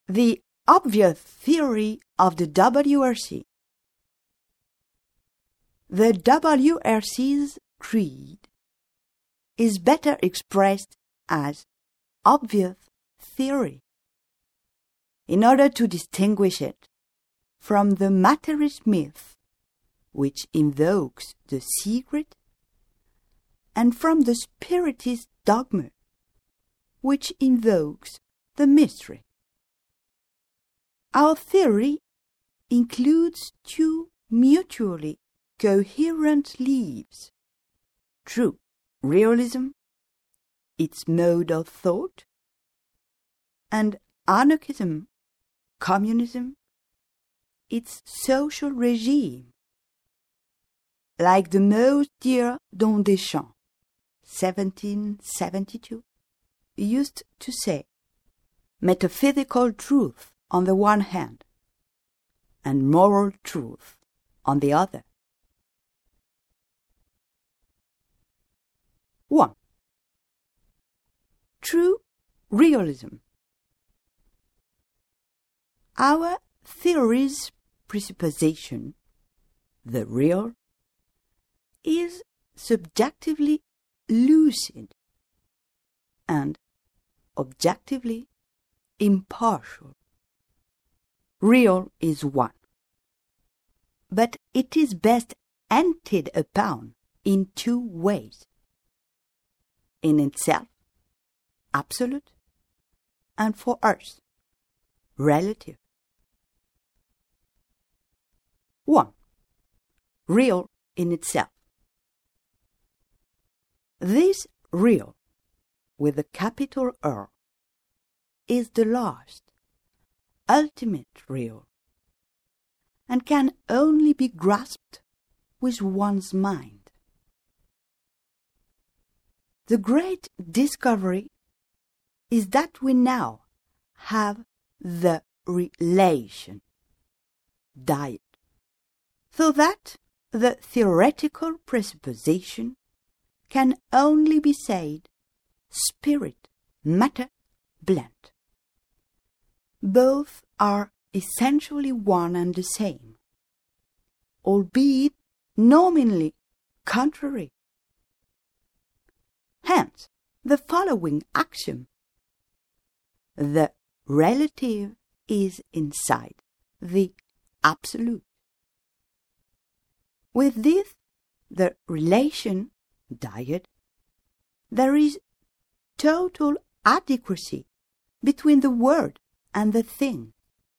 The obvious theory of the WRC. The WRC's creed is better expressed as obvious theory in order to distinguish it from the materialist myth, which invokes the secret, and from the spiritist dogma, which invokes the mystery. Our theory includes two mutually coherent leaves: true realism, its mode of thought, and anarchism, communism, its social regime. Like the most dear Don Deschamps, 1772, used to say, metaphysical truth on the one hand, and moral truth on the other. 1. True realism. Our theory's presupposition, the real, is subjectively lucid and objectively impartial. Real is one, but it is best entered upon in two ways: in itself, absolute, and for us, relative. 1. Real in itself. This real, with a capital R, is the last, ultimate real, and can only be grasped with one's mind. The great discovery is that we now have the relation, diet, so that the theoretical presupposition can only be said spirit, matter, blend. Both are essentially one and the same, albeit nominally contrary. Hence, the following axiom: the relative is inside the absolute. With this, the relation, dyad, there is total adequacy between the word and the thing.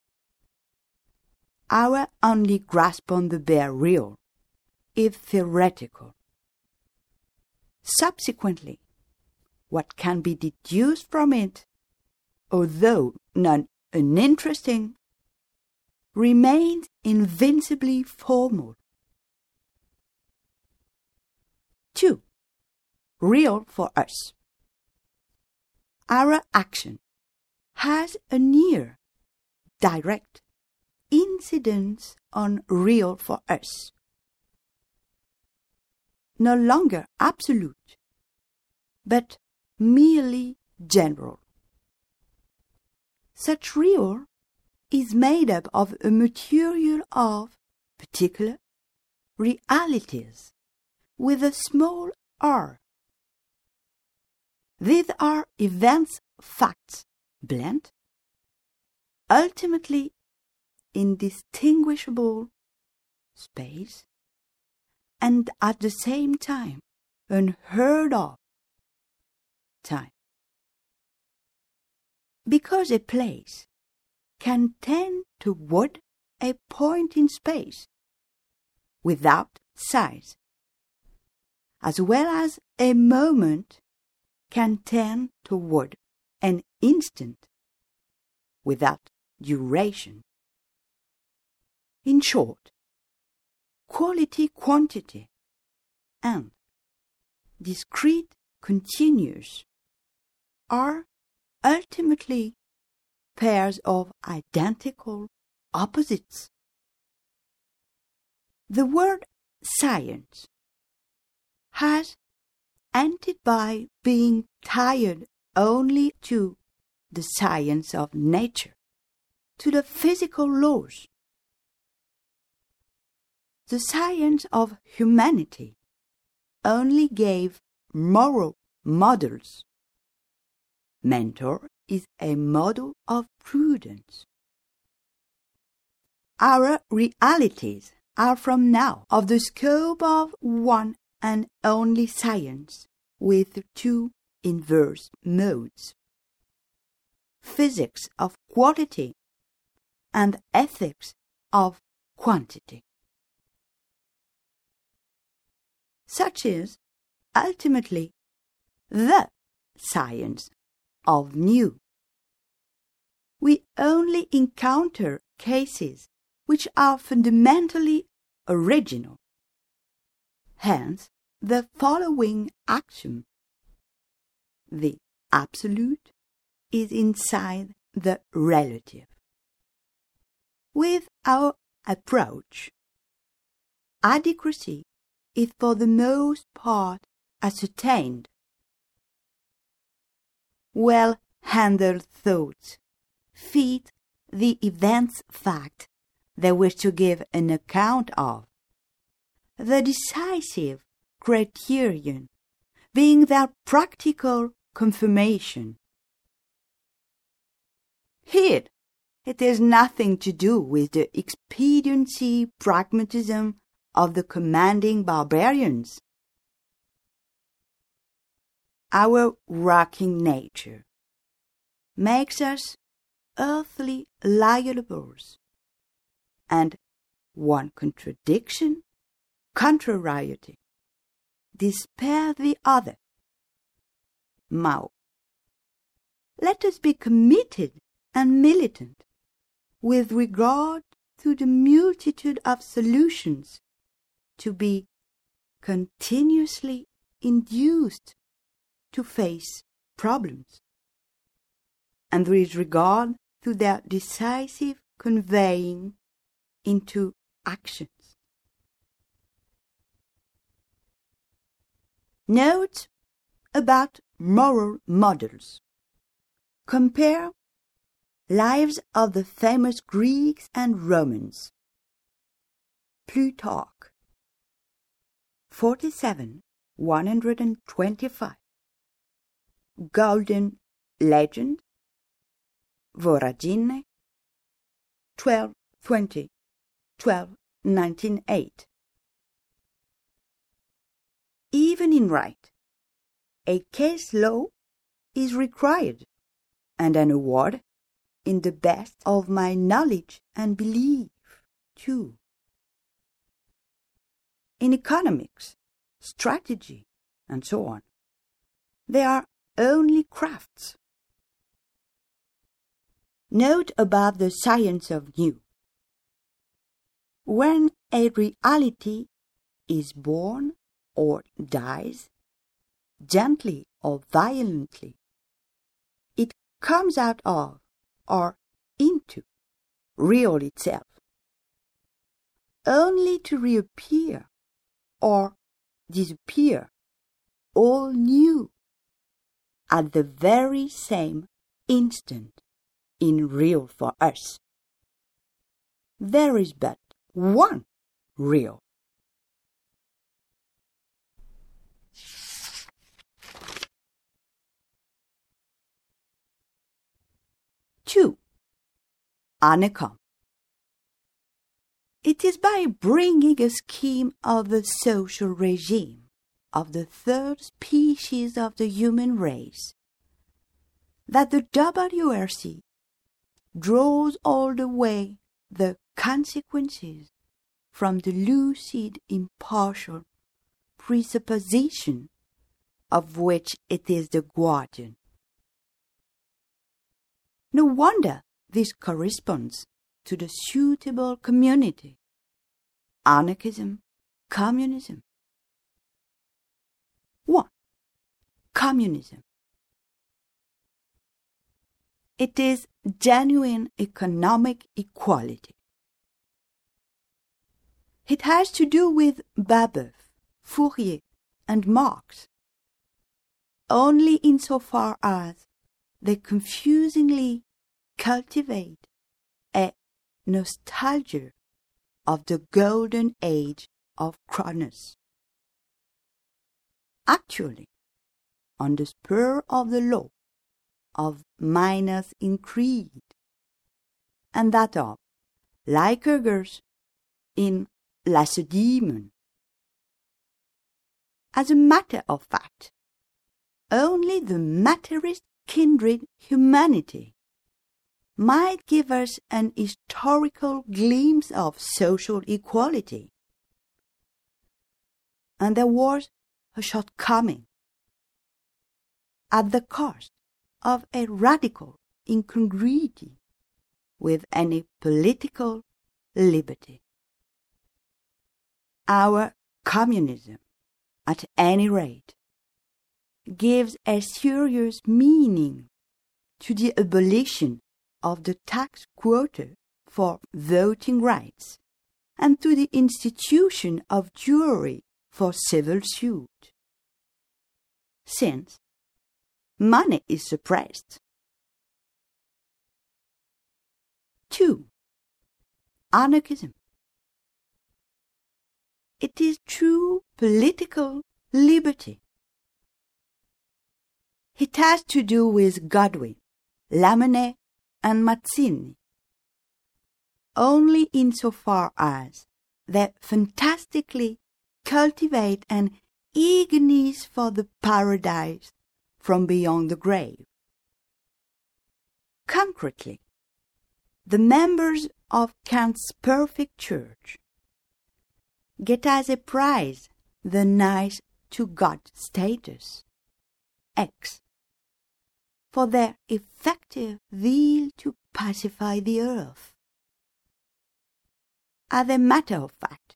Our only grasp on the bare real is theoretical. Subsequently, what can be deduced from it, although not uninteresting, remains invincibly formal. 2. Real for us. Our action has a near, direct incidence on real for us. No longer absolute, but merely general. Such real is made up of a material of particular realities with a small r. These are events, facts, blend, ultimately indistinguishable space, and at the same time unheard of time. Because a place can tend toward a point in space without size, as well as a moment can tend toward an instant without duration. In short, quality-quantity and discrete continuous are ultimately pairs of identical opposites. The word science has ended by being tied only to the science of nature. to the physical laws. The science of humanity only gave moral models. Mentor is a model of prudence. Our realities are from now of the scope of one and only science with two inverse modes: physics of quality and ethics of quantity. Such is, ultimately, the science of new. We only encounter cases which are fundamentally original. Hence, the following axiom: the absolute is inside the relative. With our approach, adequacy is for the most part ascertained. Well-handled thoughts fit the events fact they wish to give an account of, the decisive criterion being their practical confirmation. Here, it has nothing to do with the expediency pragmatism of the commanding barbarians. Our rocking nature makes us earthly liables, and one contradiction, contrariety, despair the other. Now, let us be committed and militant with regard to the multitude of solutions to be continuously induced to face problems, and with regard to their decisive conveying into actions. Note about moral models. Compare Lives of the famous Greeks and Romans. Plutarch, 47, 125. Golden Legend, Voragine, 1220, 1298. Even in right, a case law is required, and an award in the best of my knowledge and belief, too. In economics, strategy, and so on, they are only crafts. Note about the science of new. When a reality is born or dies, gently or violently, it comes out of or into real itself, only to reappear or disappear all new at the very same instant in real for us. There is but one real. Two, Anacom. It is by bringing a scheme of the social regime of the third species of the human race that the WRC draws all the way the consequences from the lucid, impartial presupposition of which it is the guardian. No wonder this corresponds to the suitable community: anarchism, communism. 1. Communism. It is genuine economic equality. It has to do with Babeuf, Fourier, and Marx, only insofar as they confusingly cultivate a nostalgia of the golden age of Kronos. Actually, on the spur of the law of Minos in Crete, and that of Lycurgus in Lacedaemon. As a matter of fact, only the materialist kindred humanity might give us an historical glimpse of social equality. And there was a shortcoming at the cost of a radical incongruity with any political liberty. Our communism, at any rate, gives a serious meaning to the abolition of the tax quota for voting rights and to the institution of jury for civil suit. Since money is suppressed. 2. Anarchism. It is true political liberty. It has to do with Godwin, Lamennais, and Mazzini, only insofar as they fantastically cultivate an eagerness for the paradise from beyond the grave. Concretely, the members of Kant's perfect church get as a prize the nice to God status, X, for their effective zeal to pacify the earth. As a matter of fact,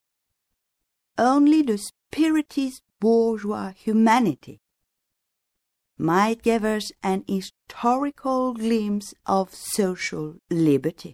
only the spiritist bourgeois humanity might give us an historical glimpse of social liberty.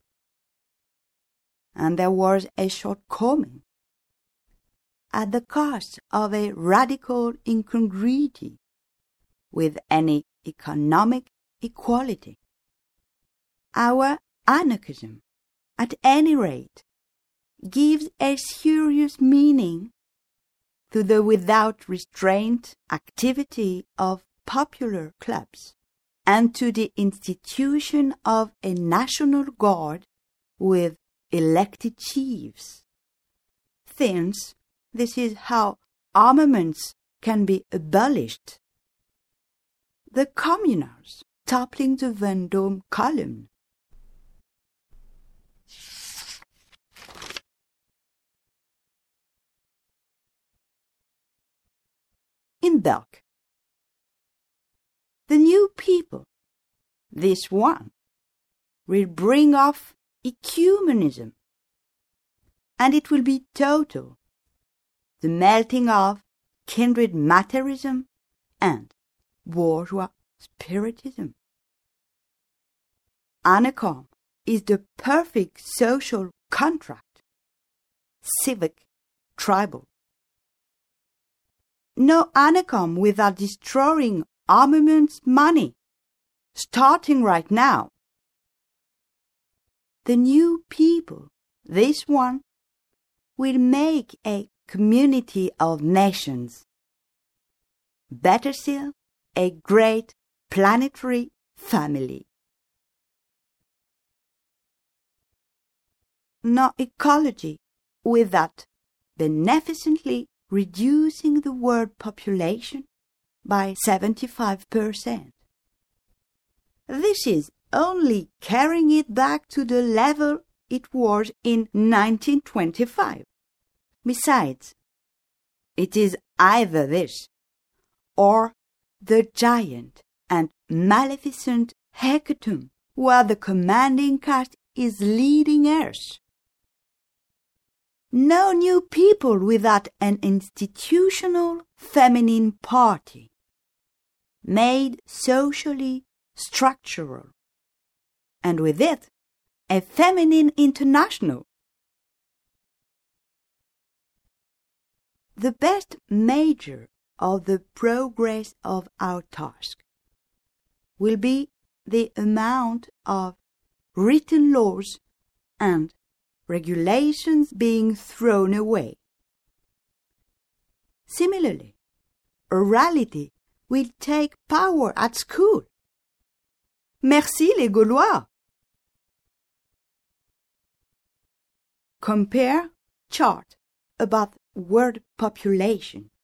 And there was a shortcoming at the cost of a radical incongruity with any economic equality. Our anarchism, at any rate, gives a serious meaning to the without restraint activity of popular clubs and to the institution of a national guard with elected chiefs. Since this is how armaments can be abolished. The communards toppling the Vendôme column. In bulk, the new people, this one, will bring off ecumenism, and it will be total, the melting of kindred materialism and bourgeois spiritism. Anarchism is the perfect social contract, civic, tribal. No anarchism without destroying armaments money, starting right now. The new people, this one, will make a community of nations. Better still, a great planetary family. No ecology without beneficently reducing the world population by 75%. This is only carrying it back to the level it was in 1925. Besides, it is either this or the giant and maleficent hecatomb where the commanding caste is leading us. No new people without an institutional feminine party, made socially structural, and with it a feminine international. The best measure of the progress of our task will be the amount of written laws and regulations being thrown away. Similarly, orality will take power at school. Merci les Gaulois! Compare chart about world population.